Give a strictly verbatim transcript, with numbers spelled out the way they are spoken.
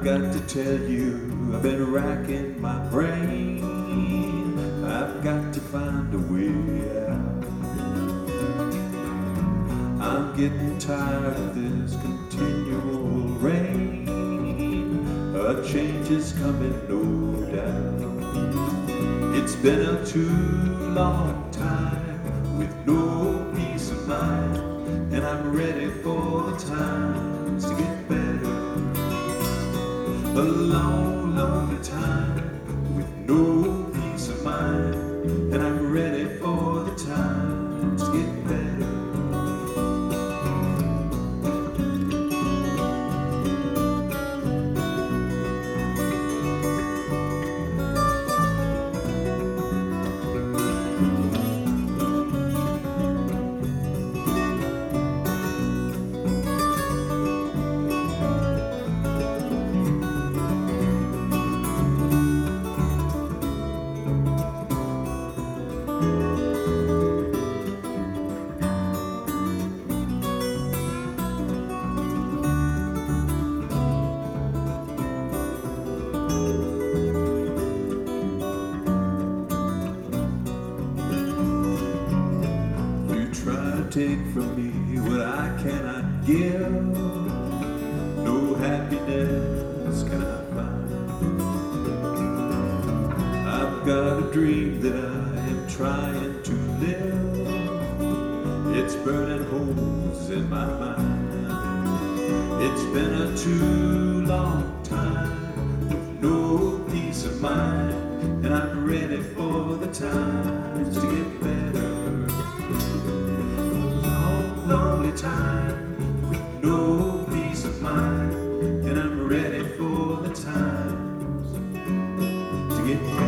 got to tell you, I've been racking my brain. I've got to find a way out. I'm getting tired of this continual rain. A change is coming, no doubt. It's been a too long time with no peace of mind, and I'm ready for the times to get better. A long, long time with no peace of mind, and I'm ready for the times to get better. Take from me what I cannot give. No happiness can I find. I've got a dream that I am trying to live. It's burning holes in my mind. It's been a too long time with no peace of mind, and I'm ready for the times to get better. Lonely time with no peace of mind, and I'm ready for the times to get better.